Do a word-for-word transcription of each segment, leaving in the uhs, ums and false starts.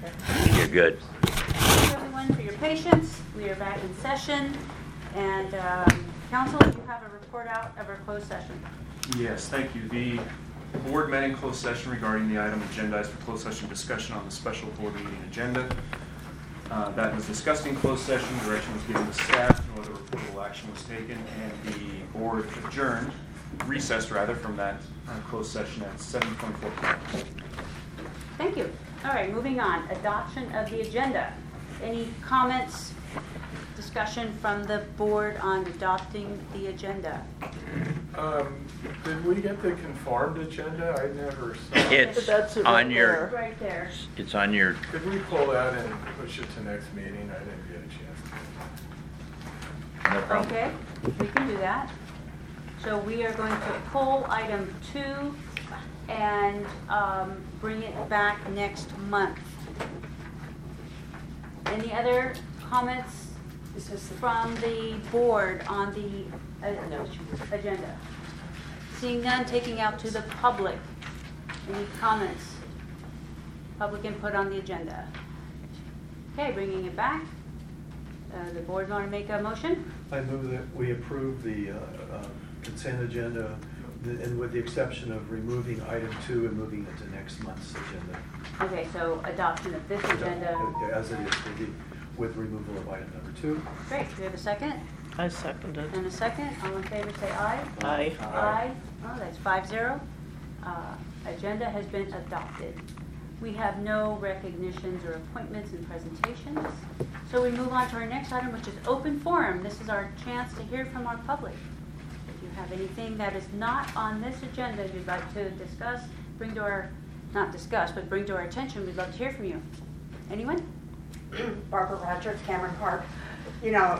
You're good. Thank you, everyone, for your patience. We are back in session. And um, council, you have a report out of our closed session. Yes, thank you. The board met in closed session regarding the item agendized for closed session discussion on the special board meeting agenda. Uh, that was discussed in closed session. Direction was given to staff. No other reportable action was taken, and the board adjourned, recessed rather, from that uh, closed session at seven twenty-four p m Thank you. All right, moving on. Adoption of the agenda. Any comments, discussion from the board on adopting the agenda? Um, did we get the conformed agenda? I never saw it. It's That's it on right your, there. Right there. it's on your, Could we pull that and push it to next meeting? I didn't get a chance. no problem. Okay, we can do that. So we are going to pull item two and um, bring it back next month. Any other comments from the board on the uh, agenda? Seeing none, taking out to the public. Any comments? Public input on the agenda. Okay, bringing it back. Uh, the board want to make a motion? I move that we approve the uh, uh, consent agenda, th- and with the exception of removing item two and moving it to next month's agenda. Okay, so adoption of this agenda. Uh, As it is, with the- with removal of item number two. Great, do we have a second? I second it. And a second, all in favor say aye. Aye. Aye. Oh, that's five zero. Uh, Agenda has been adopted. We have no recognitions or appointments and presentations. So we move on to our next item, which is open forum. This is our chance to hear from our public. If you have anything that is not on this agenda you'd like to discuss, bring to our, not discuss, but bring to our attention, we'd love to hear from you. Anyone? Barbara Rogers, Cameron Park. You know,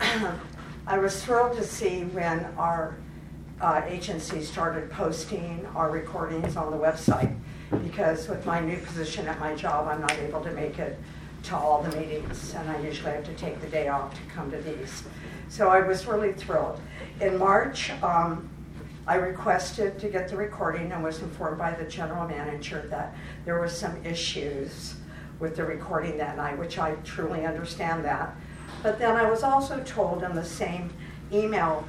I was thrilled to see when our uh, agency started posting our recordings on the website, because with my new position at my job, I'm not able to make it to all the meetings, and I usually have to take the day off to come to these. So I was really thrilled. In March, um, I requested to get the recording and was informed by the general manager that there were some issues with the recording that night, which I truly understand that. But then I was also told in the same email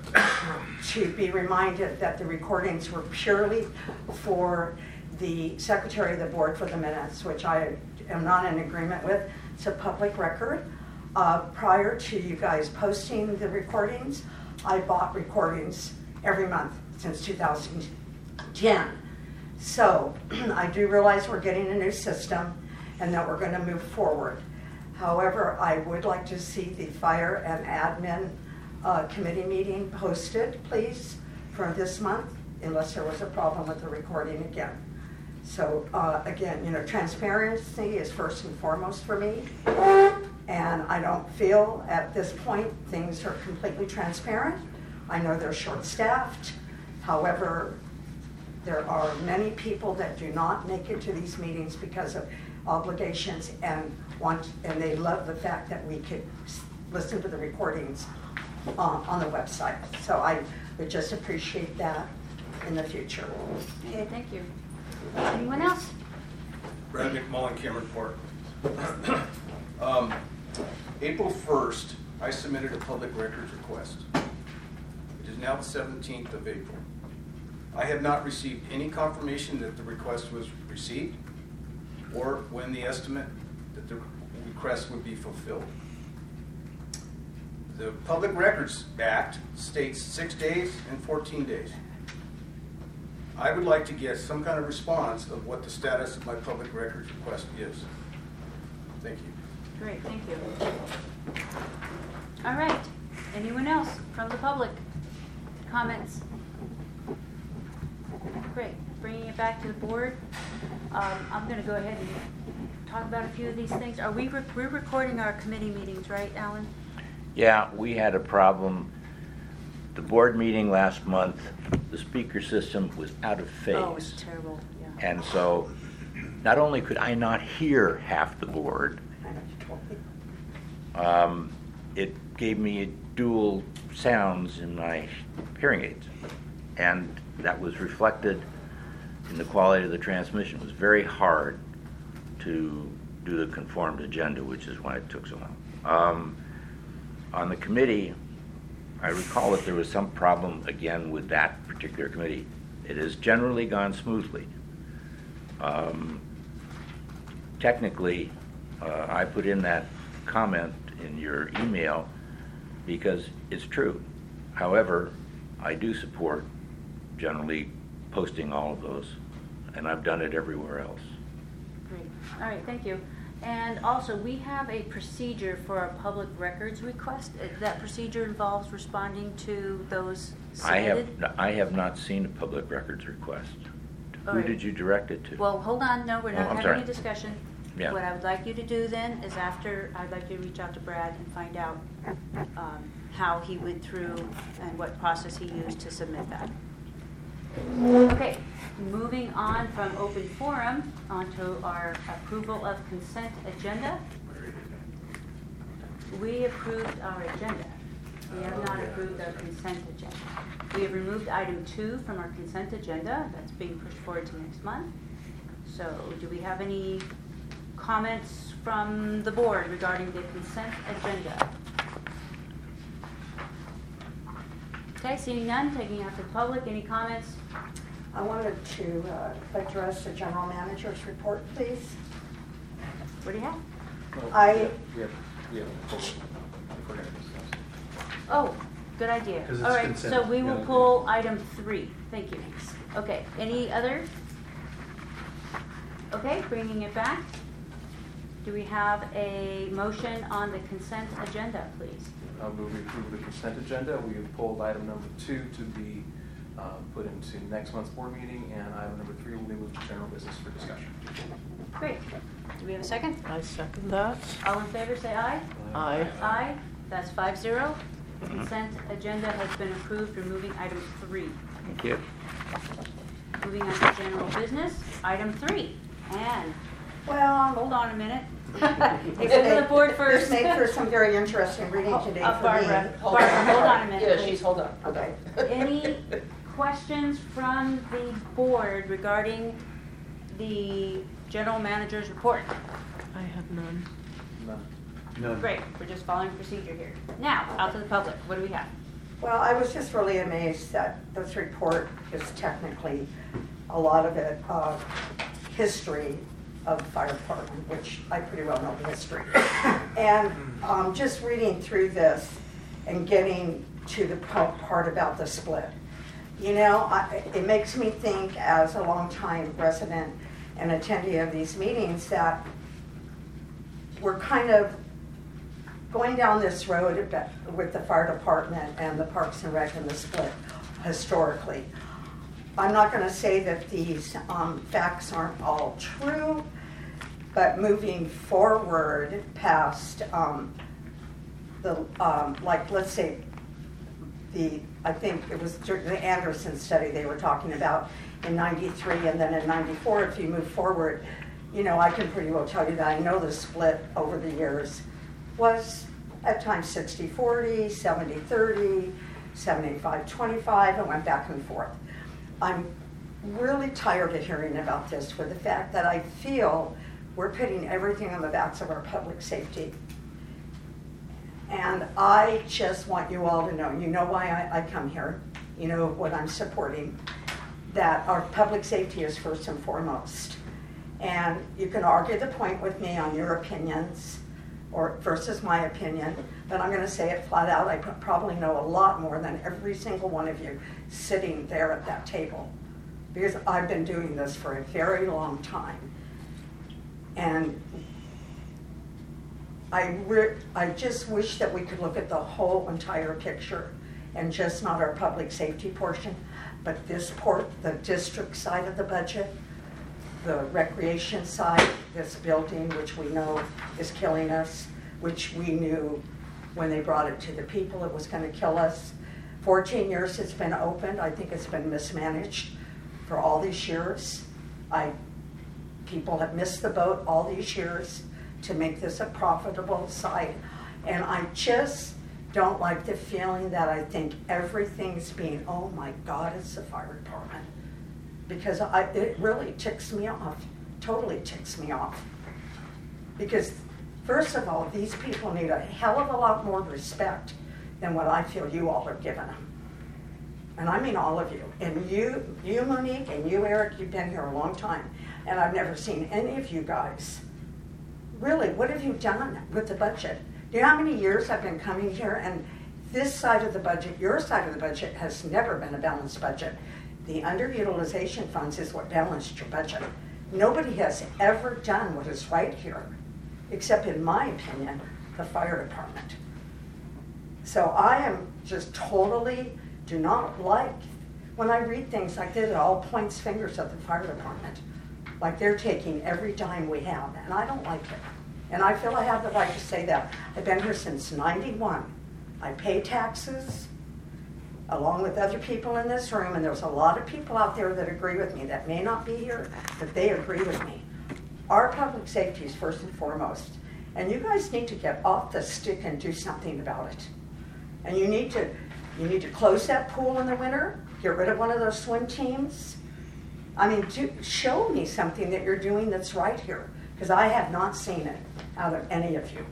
to be reminded that the recordings were purely for the secretary of the board for the minutes, which I am not in agreement with. It's a public record. Uh, prior to you guys posting the recordings, I bought recordings every month since two thousand ten. So I do realize we're getting a new system and that we're going to move forward. However, I would like to see the fire and admin uh, committee meeting posted, please, for this month, unless there was a problem with the recording again. So uh, again, you know, transparency is first and foremost for me. And I don't feel at this point things are completely transparent. I know they're short-staffed. However, there are many people that do not make it to these meetings because of obligations and want, and they love the fact that we could listen to the recordings uh, on the website. So I would just appreciate that in the future. Okay, thank you. Anyone else? Brad McMullen, Cameron Park. um, April first, I submitted a public records request. It is now the seventeenth of April. I have not received any confirmation that the request was received or when the estimate that the request would be fulfilled. The Public Records Act states six days and fourteen days. I would like to get some kind of response of what the status of my public records request is. Thank you. Great, thank you. All right, anyone else from the public? Comments? Great, bringing it back to the board. Um, I'm going to go ahead and talk about a few of these things. Are we, re- we're recording our committee meetings, right, Alan? Yeah, we had a problem. The board meeting last month, the speaker system was out of phase. Oh, it's terrible, yeah. And so not only could I not hear half the board, um, it gave me dual sounds in my hearing aids. And that was reflected in the quality of the transmission. It was very hard to do the conformed agenda, which is why it took so long. Um, on the committee, I recall that there was some problem again with that particular committee. It has generally gone smoothly. Um, technically, uh, I put in that comment in your email because it's true. However, I do support generally posting all of those, and I've done it everywhere else. Great. All right, thank you. And also, we have a procedure for our public records request. Uh, That procedure involves responding to those I have, submitted? I have not seen a public records request. All Who right. did you direct it to? Well, hold on, no, we're Oh, not I'm having sorry. a discussion. Yeah. What I would like you to do then is after, I'd like you to reach out to Brad and find out um, how he went through and what process he used to submit that. Okay, moving on from open forum onto our approval of consent agenda. We approved our agenda. We have not approved our consent agenda. We have removed item two from our consent agenda. That's being pushed forward to next month. So do we have any comments from the board regarding the consent agenda? Okay, seeing none, taking out to the public, any comments? I wanted to uh, address the general manager's report, please. What do you have? I, We have, we have, if we're gonna discuss. Oh, good idea. 'Cause it's All right, consent, so we will yeah. pull item three. Thank you. Okay, any other? Okay, bringing it back. Do we have a motion on the consent agenda, please? I'll move we approve the consent agenda. We have pulled item number two to be uh, put into next month's board meeting, and item number three will be moved to general business for discussion. Great. Do we have a second? I second that. All in favor, say aye. Aye. Aye, that's five zero. The consent agenda has been approved, removing item three. Thank you. Moving on to general business, item three. Ann, well, hold on a minute. It's to the board first. This made for some very interesting reading today Uh, for Barbara, me. Barbara, hold on a minute, Yeah, please. she's, hold on. Okay. Any questions from the board regarding the general manager's report? I have none. None. None. Great, we're just following procedure here. Now, out to the public, what do we have? Well, I was just really amazed that this report is technically, a lot of it, uh, history of the fire department, which I pretty well know the history. And um, just reading through this and getting to the po- part about the split, you know, I, it makes me think as a longtime resident and attendee of these meetings that we're kind of going down this road about- with the fire department and the Parks and Rec and the split historically. I'm not going to say that these um, facts aren't all true, but moving forward past um, the, um, like, let's say, the, I think it was dur- the Anderson study they were talking about in ninety-three, and then in ninety-four, if you move forward, you know, I can pretty well tell you that I know the split over the years was at times sixty forty, seventy thirty, seventy-five twenty-five, and went back and forth. I'm really tired of hearing about this for the fact that I feel we're putting everything on the backs of our public safety. And I just want you all to know, you know why I, I come here, you know what I'm supporting, that our public safety is first and foremost. And you can argue the point with me on your opinions or versus my opinion, but I'm going to say it flat out. I probably know a lot more than every single one of you sitting there at that table, because I've been doing this for a very long time. And I, re- I just wish that we could look at the whole entire picture and just not our public safety portion, but this port, the district side of the budget, the recreation side, this building, which we know is killing us, which we knew when they brought it to the people it was going to kill us. fourteen years it's been opened. I think it's been mismanaged for all these years. I, people have missed the boat all these years to make this a profitable site. And I just don't like the feeling that I think everything's being, oh my God, it's the fire department. Because I, it really ticks me off, totally ticks me off. Because, first of all, these people need a hell of a lot more respect than what I feel you all have given them. And I mean all of you. And you, you Monique, and you Eric, you've been here a long time. And I've never seen any of you guys. Really, what have you done with the budget? Do you know how many years I've been coming here? And this side of the budget, your side of the budget, has never been a balanced budget. The underutilization funds is what balanced your budget. Nobody has ever done what is right here, except in my opinion, the fire department. So I am just totally, do not like, when I read things like this, it all points fingers at the fire department. Like they're taking every dime we have, and I don't like it. And I feel I have the right to say that. I've been here since ninety-one. I pay taxes, along with other people in this room, and there's a lot of people out there that agree with me that may not be here, but they agree with me. Our public safety is first and foremost, and you guys need to get off the stick and do something about it. And you need to, you need to close that pool in the winter, get rid of one of those swim teams. I mean, do, show me something that you're doing that's right here, because I have not seen it out of any of you.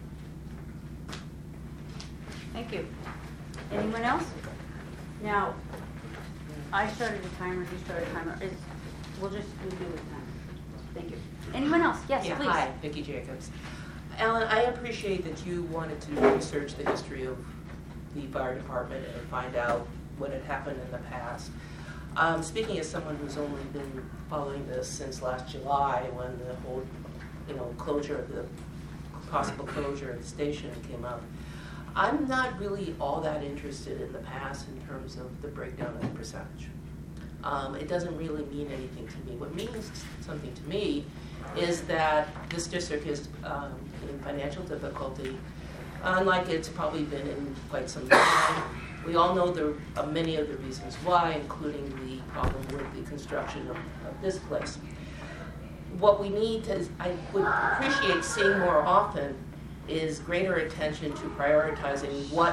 Thank you. Anyone else? Now, I started a timer, you started a timer. Is, we'll just we'll do with time. Thank you. Anyone else? Yes, Yeah, please. hi, Vicki Jacobs. Alan, I appreciate that you wanted to research the history of the fire department and find out what had happened in the past. Um, speaking as someone who's only been following this since last July, when the whole, you know, closure of the possible closure of the station came up, I'm not really all that interested in the past in terms of the breakdown of the percentage. Um, it doesn't really mean anything to me. What means something to me is that this district is um, in financial difficulty, unlike it's probably been in quite some time. We all know the, uh, many of the reasons why, including the problem with the construction of, of this place. What we need to, I would appreciate seeing more often, is greater attention to prioritizing what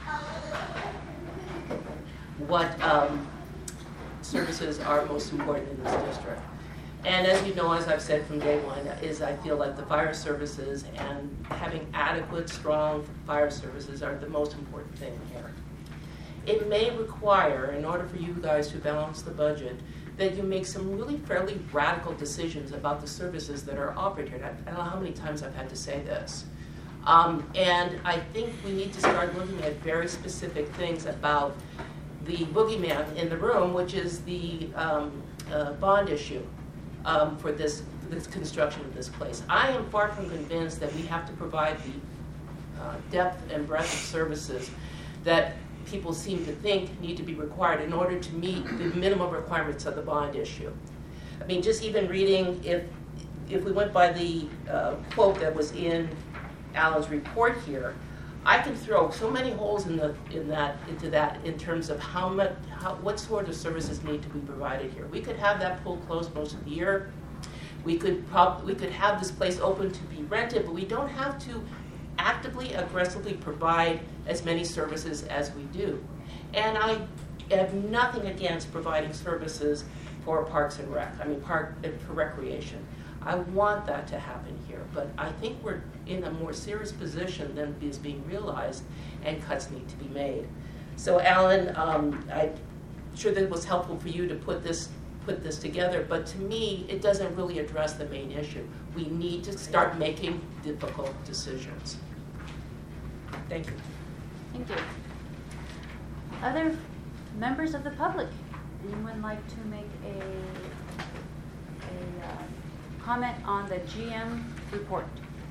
what um, services are most important in this district. And as you know, as I've said from day one, is I feel like the fire services and having adequate, strong fire services are the most important thing here. It may require, in order for you guys to balance the budget, that you make some really fairly radical decisions about the services that are operated here. I don't know how many times I've had to say this. Um, and I think we need to start looking at very specific things about the boogeyman in the room, which is the um, uh, bond issue um, for this, this construction of this place. I am far from convinced that we have to provide the uh, depth and breadth of services that people seem to think need to be required in order to meet the minimum requirements of the bond issue. I mean, just even reading, if if we went by the uh, quote that was in Alan's report here, I can throw so many holes in the in that into that in terms of how much how what sort of services need to be provided here. We could have that pool closed most of the year. We could prob- we could have this place open to be rented, but we don't have to actively, aggressively provide as many services as we do. And I have nothing against providing services for parks and rec, I mean park for recreation. I want that to happen here, but I think we're in a more serious position than is being realized, and cuts need to be made. So Alan, um, I'm sure that it was helpful for you to put this put this together, but to me, it doesn't really address the main issue. We need to start making difficult decisions. Thank you. Thank you. Other members of the public, anyone like to make a, a uh, comment on the G M report?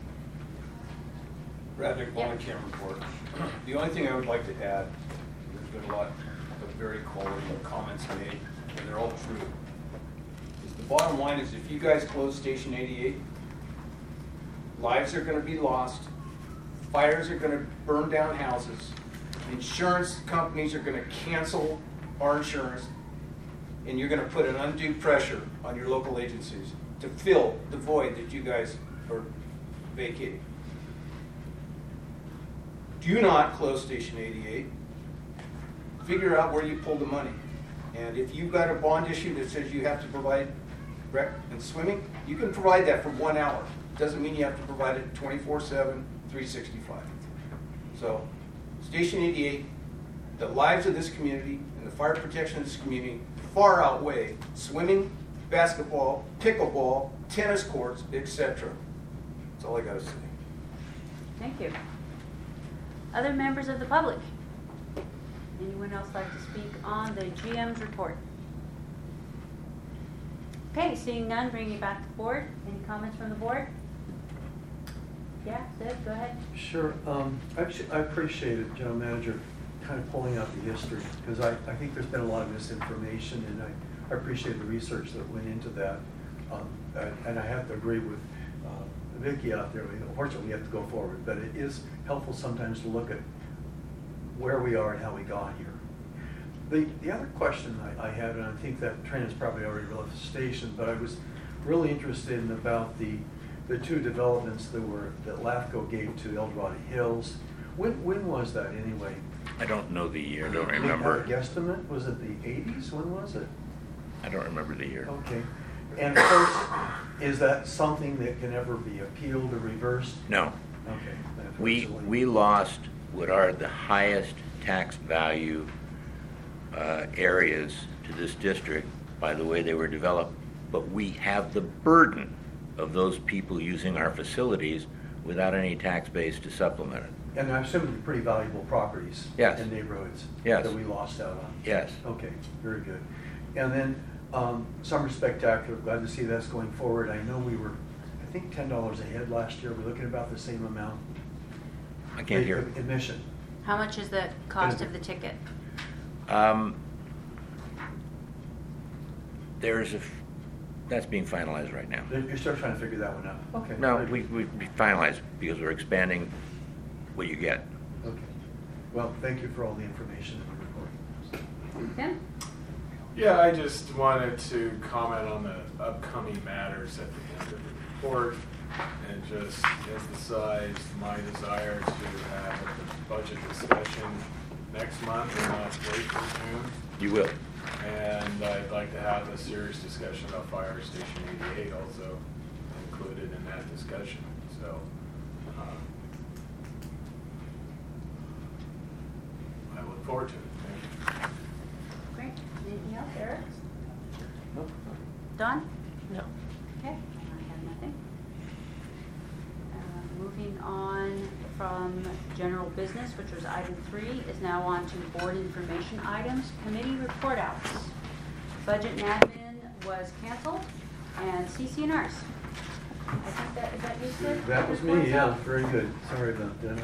Radnick, Mullen-Kim report. The only thing I would like to add, there's been a lot of very quality comments made, and they're all true, is the bottom line is if you guys close Station eighty-eight, lives are going to be lost, fires are going to burn down houses, insurance companies are going to cancel our insurance, and you're going to put an undue pressure on your local agencies to fill the void that you guys are vacating. Do not close Station eighty-eight. Figure out where you pull the money. And if you've got a bond issue that says you have to provide rec and swimming, you can provide that for one hour. It doesn't mean you have to provide it twenty-four seven, three sixty-five. So, Station eighty-eight, the lives of this community and the fire protection of this community far outweigh swimming, basketball, pickleball, tennis courts, et cetera. That's all I gotta say. Thank you. Other members of the public? Anyone else like to speak on the G M's report? Okay, seeing none, bringing it back to the board. Any comments from the board? Yeah, Sid, go ahead. Sure. Um, actually, I appreciate it, General Manager, kind of pulling out the history, because I, I think there's been a lot of misinformation, and I, I appreciate the research that went into that. Um, and, and I have to agree with uh, Vicki out there. Unfortunately, we have to go forward, but it is helpful sometimes to look at where we are and how we got here. The, the other question I, I had, and I think that train has probably already left the station, but I was really interested in about the the two developments that were that LAFCO gave to El Dorado Hills. When when was that anyway? I don't know the year, I don't Do you have remember. a guesstimate? Was it the eighties? When was it? I don't remember the year. Okay. And of course, is that something that can ever be appealed or reversed? No. Okay. We, unfortunately. we lost what are the highest tax value uh, areas to this district by the way they were developed, but we have the burden of those people using our facilities without any tax base to supplement it. And I assume they're pretty valuable properties. Yes. In neighborhoods. Yes. That we lost out on. Yes. Okay, very good. And then, um, Summer Spectacular, glad to see that's going forward. I know we were, I think, ten dollars ahead last year. We're looking about the same amount. I can't hear. The Admission. How much is the cost of the ticket? Um, There's a, f- that's being finalized right now. You're still trying to figure that one out? Okay. No, very we, good. we we finalized because we're expanding what you get. Okay. Well, thank you for all the information in the report. Tim? Yeah, I just wanted to comment on the upcoming matters at the end of the report and just emphasize my desire to have a budget discussion next month and not wait for June. You will. And I'd like to have a serious discussion about Fire Station eighty-eight also included in that discussion. So, um, I look forward to it. Thank you. Great. Anything else, Eric? Nope. Don? No. Okay, I have nothing. Uh, Moving on from general business, which was item three, is now on to board information items, committee report outs. Budget and admin was canceled, and C C and Rs. I think that, is that you, Sid? That was me, yeah, very good. Sorry about that.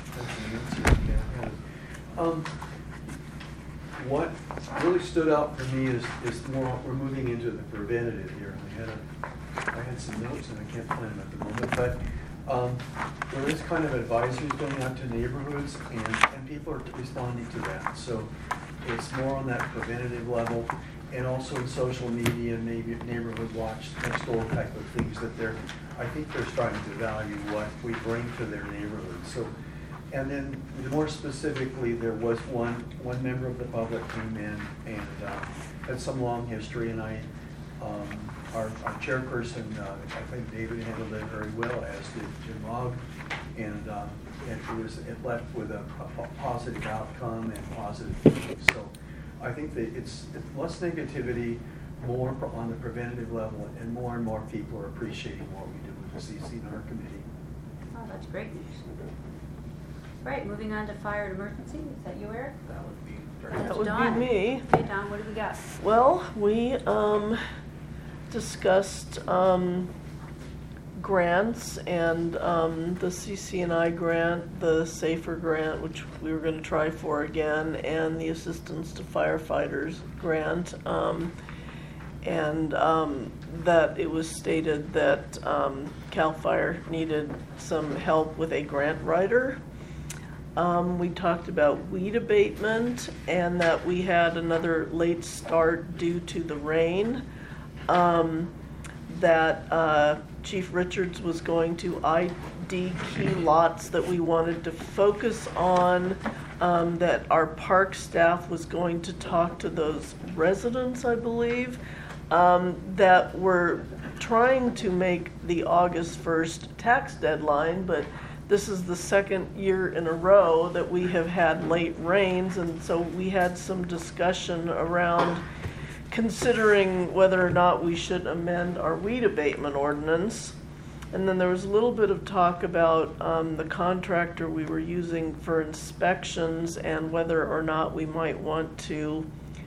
Um, what really stood out for me is, is more, we're moving into the preventative here. I had a, I had some notes and I can't find them at the moment, but um, there is kind of advisories going out to neighborhoods and, and people are responding to that. So it's more on that preventative level. And also in social media, maybe neighborhood watch, next door type of things that they're, I think they're starting to value what we bring to their neighborhood. So, and then more specifically, there was one, one member of the public came in and uh, had some long history, and I, um, our, our chairperson, uh, I think David handled it very well, as did Jim Mogg, and, uh, and it was, it left with a, a positive outcome and positive feelings. So I think that it's, it's less negativity, more on the preventative level, and more and more people are appreciating what we do with the C C and R committee. Oh, that's great news. Right, moving on to fire and emergency. Is that you, Eric? That would be That's very That would Dawn. be me. Hey, Don, what do we got? Well, we um, discussed um, grants and um, the C C and I grant, the SAFER grant, which we were going to try for again, and the Assistance to Firefighters grant. Um, and um, that it was stated that um, CAL FIRE needed some help with a grant writer. Um, we talked about weed abatement and that we had another late start due to the rain. Um, that uh, Chief Richards was going to I D key lots that we wanted to focus on, um, that our park staff was going to talk to those residents, I believe, um, that we're trying to make the August first tax deadline, but this is the second year in a row that we have had late rains, and so we had some discussion around considering whether or not we should amend our weed abatement ordinance. And then there was a little bit of talk about um, the contractor we were using for inspections and whether or not we might want to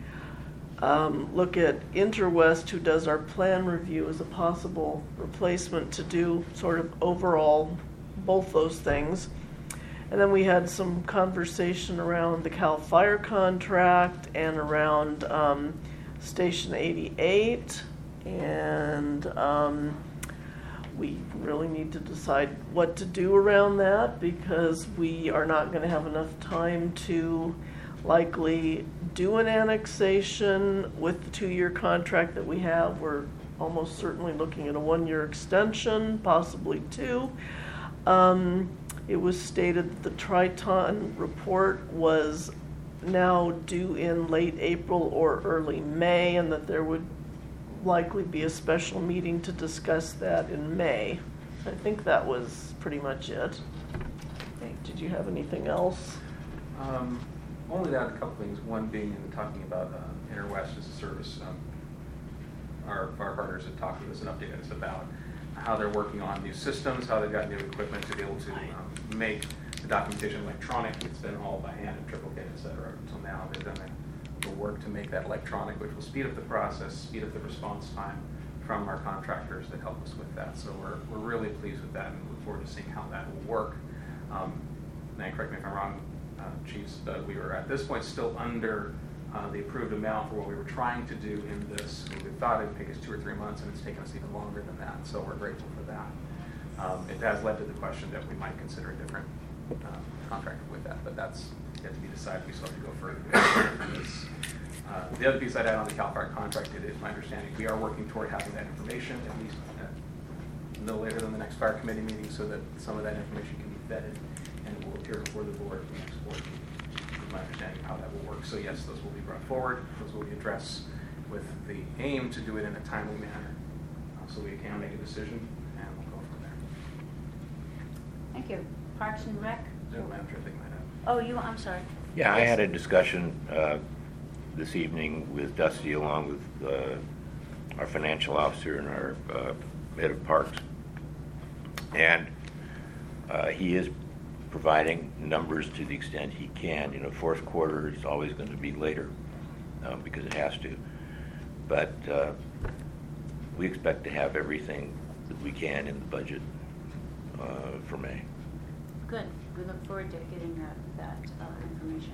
um, look at Interwest, who does our plan review, as a possible replacement to do sort of overall both those things. And then we had some conversation around the CAL FIRE contract and around um, Station eighty-eight, and um, we really need to decide what to do around that, because we are not going to have enough time to likely do an annexation with the two-year contract that we have. We're almost certainly looking at a one-year extension, possibly two. Um, it was stated that the Triton report was now due in late April or early May, and that there would likely be a special meeting to discuss that in May. I think that was pretty much it. Okay, did you have anything else? Um, only that, a couple things. One being in talking about uh, Interwest as a service. Um, our, our partners have talked with us and updated us about how they're working on new systems, how they've got new equipment to be able to um, make the documentation electronic. It's been all by hand and triplicate, et cetera. Until now, they've done the work to make that electronic, which will speed up the process, speed up the response time from our contractors that help us with that. So we're, we're really pleased with that and look forward to seeing how that will work. Um, and correct me if I'm wrong, uh, Chiefs, but we were at this point still under uh, the approved amount for what we were trying to do in this. We thought it would take us two or three months, and it's taken us even longer than that. So we're grateful for that. Um, it has led to the question that we might consider a different uh, contractor with that, but that's yet to be decided. We still have to go further. Uh, the other piece I'd add on the CAL FIRE contract, it is my understanding we are working toward having that information at least uh, no later than the next fire committee meeting, so that some of that information can be vetted and will appear before the board at the next board meeting. Is my understanding how that will work. So yes, those will be brought forward. Those will be addressed with the aim to do it in a timely manner, uh, so we can make a decision, and we'll go from there. Thank you. Parks and Rec? No, Madam Chair, I think I might have. Oh, you, I'm sorry. Yeah, I had a discussion uh, this evening with Dusty, along with uh, our financial officer and our uh, head of parks. And uh, he is providing numbers to the extent he can. You know, fourth quarter is always going to be later um, because it has to. But uh, we expect to have everything that we can in the budget uh, for May. Good. We look forward to getting that, that uh, information.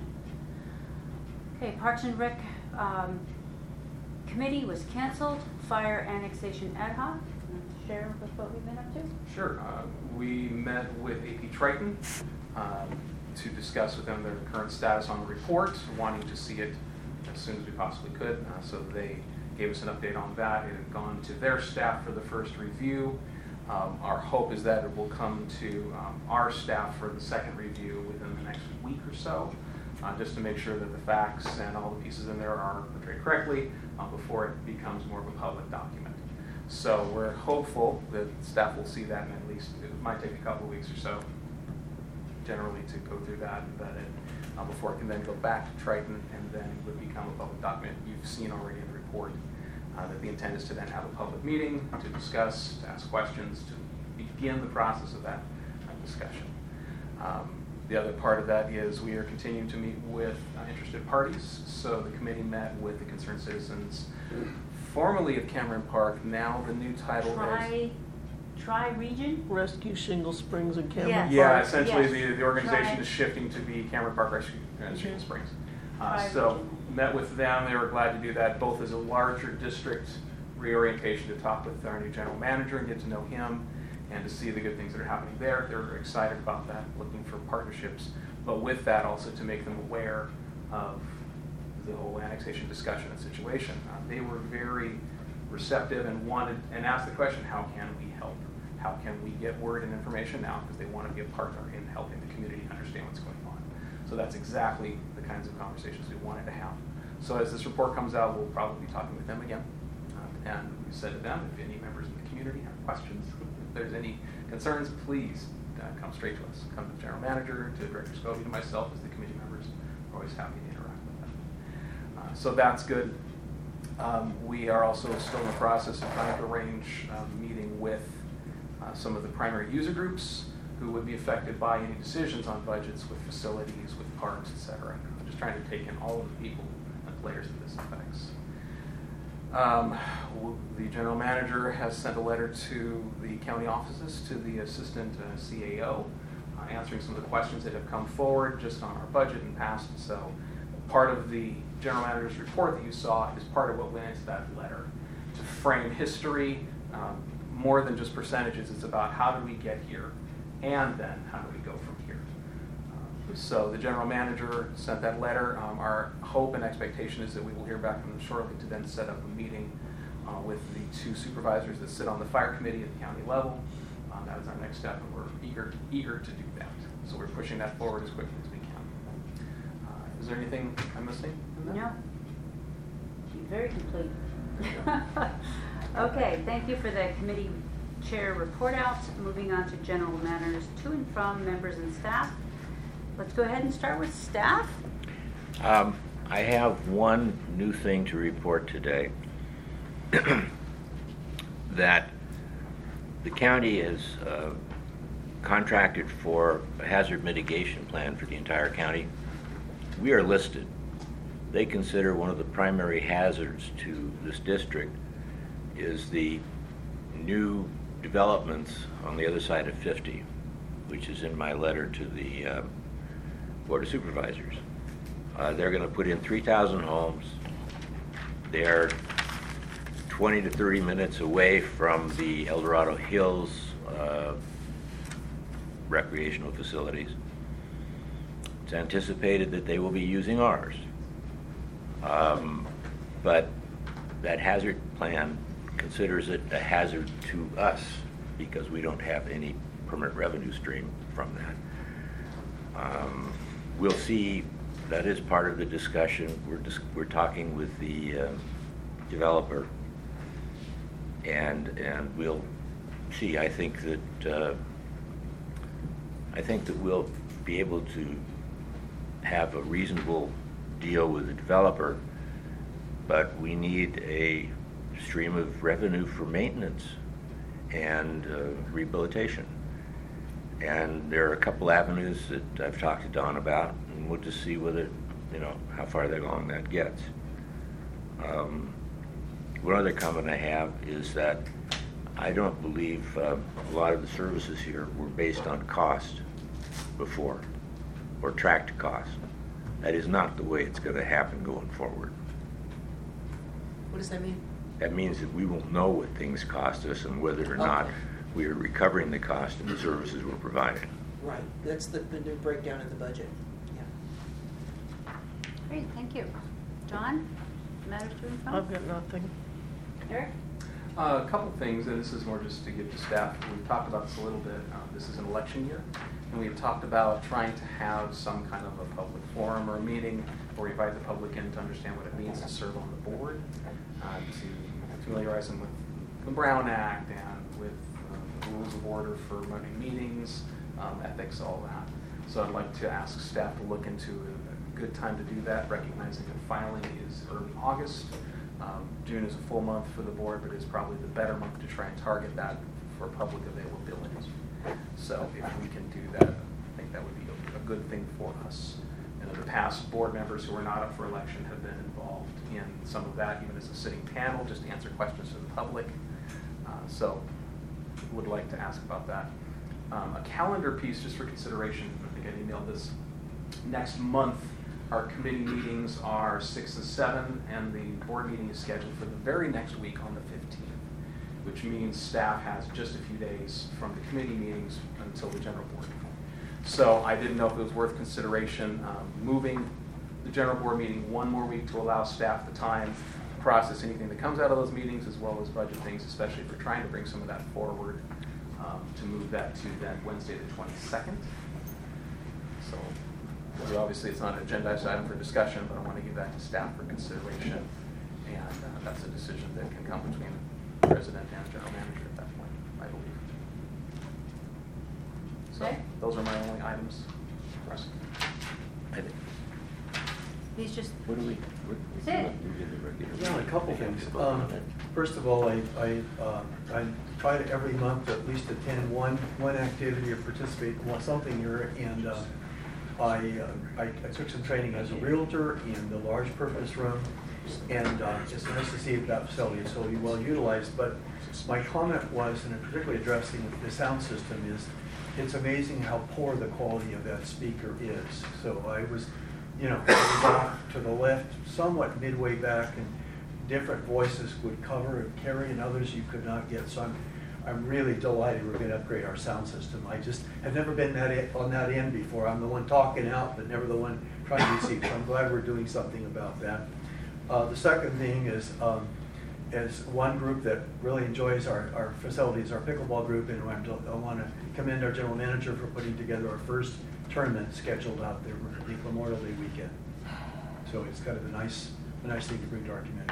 Okay, Parks and Rec um, committee was canceled. Fire annexation ad hoc. You want to share with what we've been up to? Sure. Uh, we met with A P Triton um, to discuss with them their current status on the report, wanting to see it as soon as we possibly could. Uh, so they gave us an update on that. It had gone to their staff for the first review. Um, our hope is that it will come to um, our staff for the second review within the next week or so, uh, just to make sure that the facts and all the pieces in there are portrayed correctly uh, before it becomes more of a public document. So we're hopeful that staff will see that, and at least it might take a couple of weeks or so generally to go through that and vet it uh, before it can then go back to Triton and then it would become a public document. You've seen already in the report Uh, that the intent is to then have a public meeting to discuss, to ask questions, to begin the process of that uh, discussion. Um, the other part of that is we are continuing to meet with uh, interested parties. So the committee met with the concerned citizens, formerly of Cameron Park. Now the new title Tri, is Tri-Region? Rescue Shingle Springs and Cameron Yes. Park. yeah. Essentially, Yes. the, the organization Tri- is shifting to be Cameron Park Rescue uh, Shingle Mhm. Springs. Uh, Tri-region. so met with them. They were glad to do that, both as a larger district reorientation to talk with our new general manager and get to know him and to see the good things that are happening there. They're excited about that, looking for partnerships, but with that also to make them aware of the whole annexation discussion and situation. Uh, they were very receptive and wanted and asked the question, how can we help? How can we get word and information now? Because they want to be a partner in helping the community understand what's going on. So that's exactly the kinds of conversations we wanted to have. So as this report comes out, we'll probably be talking with them again uh, to And we said to them, if any members of the community have questions, if there's any concerns, please uh, come straight to us. Come to the general manager, to Director Scobie, to myself as the committee members. We're always happy to interact with them. Uh, so that's good. Um, we are also still in the process of trying to arrange a um, meeting with uh, some of the primary user groups who would be affected by any decisions on budgets with facilities, with parks, et cetera. Just trying to take in all of the people and players that this affects. Um, the general manager has sent a letter to the county offices, to the assistant uh, C A O, uh, answering some of the questions that have come forward just on our budget and past. So part of the general manager's report that you saw is part of what went into that letter to frame history, um, more than just percentages. It's about how did we get here, and then how do we go from here. Uh, so the general manager sent that letter. Um, our hope and expectation is that we will hear back from them shortly to then set up a meeting uh, with the two supervisors that sit on the fire committee at the county level. Um, that is our next step, and we're eager, eager to do that. So we're pushing that forward as quickly as we can. Uh, is there anything I'm missing in that? No. Very complete. Okay, thank you for the committee chair report out. Moving on to general matters to and from members and staff. Let's go ahead and start with staff. Um, I have one new thing to report today. That the county has uh, contracted for a hazard mitigation plan for the entire county. We are listed. They consider one of the primary hazards to this district is the new developments on the other side of fifty, which is in my letter to the uh, Board of Supervisors. Uh, they're going to put in three thousand homes. They're twenty to thirty minutes away from the El Dorado Hills uh, recreational facilities. It's anticipated that they will be using ours. Um, but that hazard plan considers it a hazard to us because we don't have any permanent revenue stream from that. Um, we'll see. That is part of the discussion. We're dis- we're talking with the uh, developer, and and we'll see. I think that uh, I think that we'll be able to have a reasonable deal with the developer, but we need a stream of revenue for maintenance and uh, rehabilitation. And there are a couple avenues that I've talked to Don about, and we'll just see whether, you know, how far along that gets. Um, one other comment I have is that I don't believe uh, a lot of the services here were based on cost before, or tracked cost. That is not the way it's going to happen going forward. What does that mean? That means that we will know what things cost us and whether or not Okay. we are recovering the cost of the services we're providing. Right, that's the, the new breakdown in the budget. Yeah. Great, thank you. John, matters to and from? I've got nothing. Eric? Uh, a couple things, and this is more just to give to staff. We've talked about this a little bit. Uh, this is an election year, and we've talked about trying to have some kind of a public forum or a meeting where we invite the public in to understand what it means to serve on the board, uh, to familiarize them with the Brown Act and with uh, the rules of order for running meetings, um, ethics, all that. So I'd like to ask staff to look into a, a good time to do that, recognizing that filing is early August. Um, June is a full month for the board, but it's probably the better month to try and target that for public availability. So if we can do that, I think that would be a, a good thing for us. And in the past, board members who are not up for election have been involved in some of that, even as a sitting panel, just to answer questions to the public. Uh, so would like to ask about that. Um, a calendar piece just for consideration, I think I emailed this. Next month, our committee meetings are six and seven, and the board meeting is scheduled for the very next week on the fifteenth, which means staff has just a few days from the committee meetings until the general board. So I didn't know if it was worth consideration um, moving the general board meeting one more week to allow staff the time to process anything that comes out of those meetings, as well as budget things, especially if we're trying to bring some of that forward, um, to move that to that Wednesday the twenty-second. So obviously it's not an agendized item for discussion, but I want to give that to staff for consideration. And uh, that's a decision that can come between the president and general manager at that point, I believe. So Okay. those are my only items for us. I think- He's just, What do we? what- That's it. we did the regular Yeah, a meeting. couple We have things. to vote on Um, it. First of all, I, I, uh, I try to every month to at least attend one, one activity or participate in one- something here. And uh, I, uh, I I took some training as a realtor in the large purpose room. And uh, it's nice to see that facility is so well utilized. But my comment was, and particularly addressing the sound system, is it's amazing how poor the quality of that speaker is. So I was, you know, I was off to the left, somewhat midway back, and different voices would cover and carry, and others you could not get. So I'm, I'm really delighted we're going to upgrade our sound system. I just have never been that e- on that end before. I'm the one talking out, but never the one trying to receive. So I'm glad we're doing something about that. Uh, the second thing is, um, as one group that really enjoys our, our facilities, our pickleball group, and I want to commend our general manager for putting together our first tournament scheduled out there for the Memorial Day weekend. So it's kind of a nice, a nice thing to bring to our community.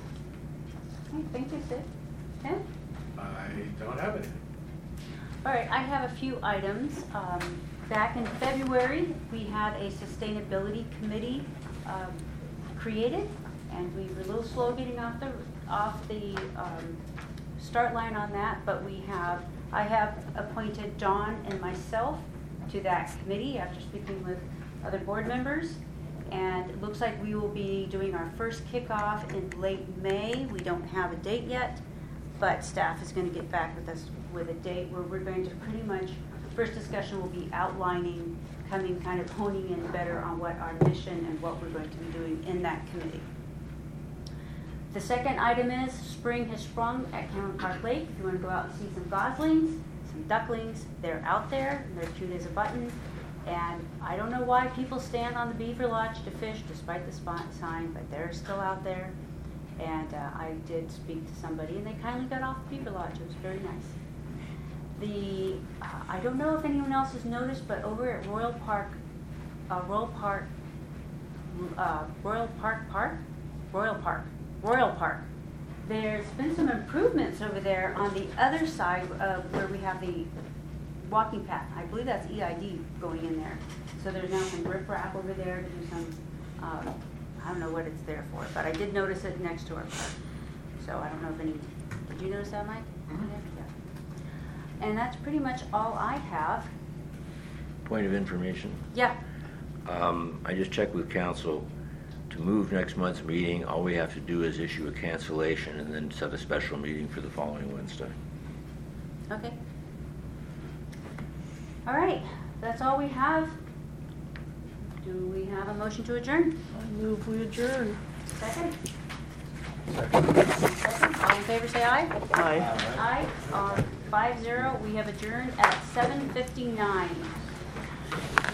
okay, thank you, Sid. Ken? I don't have anything. All right, I have a few items. Um, Back in February, we had a sustainability committee um, created, and we were a little slow getting off the, off the um, start line on that, but we have, I have appointed John and myself to that committee after speaking with other board members. And it looks like we will be doing our first kickoff in late May. We don't have a date yet, but staff is going to get back with us with a date where we're going to pretty much, first discussion will be outlining, coming kind of honing in better on what our mission and what we're going to be doing in that committee. The second item is spring has sprung at Cameron Park Lake. If you want to go out and see some goslings, some ducklings, they're out there, and they're cute as a button. And I don't know why people stand on the Beaver Lodge to fish despite the spot sign, but they're still out there. And uh, I did speak to somebody, and they kindly got off the Beaver Lodge. It was very nice. The, uh, I don't know if anyone else has noticed, but over at Royal Park, uh, Royal Park, uh, Royal Park Park, Royal Park, Royal Park, there's been some improvements over there on the other side of where we have the walking path. I believe that's E I D going in there. So there's now some riprap over there to do some, um, I don't know what it's there for, but I did notice it next to our park. So I don't know if any, did you notice that, Mike? Mhm. Yeah. And that's pretty much all I have. Point of information. Yeah, Um, I just checked with council. To move next month's meeting, all we have to do is issue a cancellation and then set a special meeting for the following Wednesday. okay. All right, that's all we have. Do we have a motion to adjourn? I move we adjourn. Second? Second. All in favor, say aye. Aye. Aye, uh, five zero. We have adjourned at seven fifty-nine.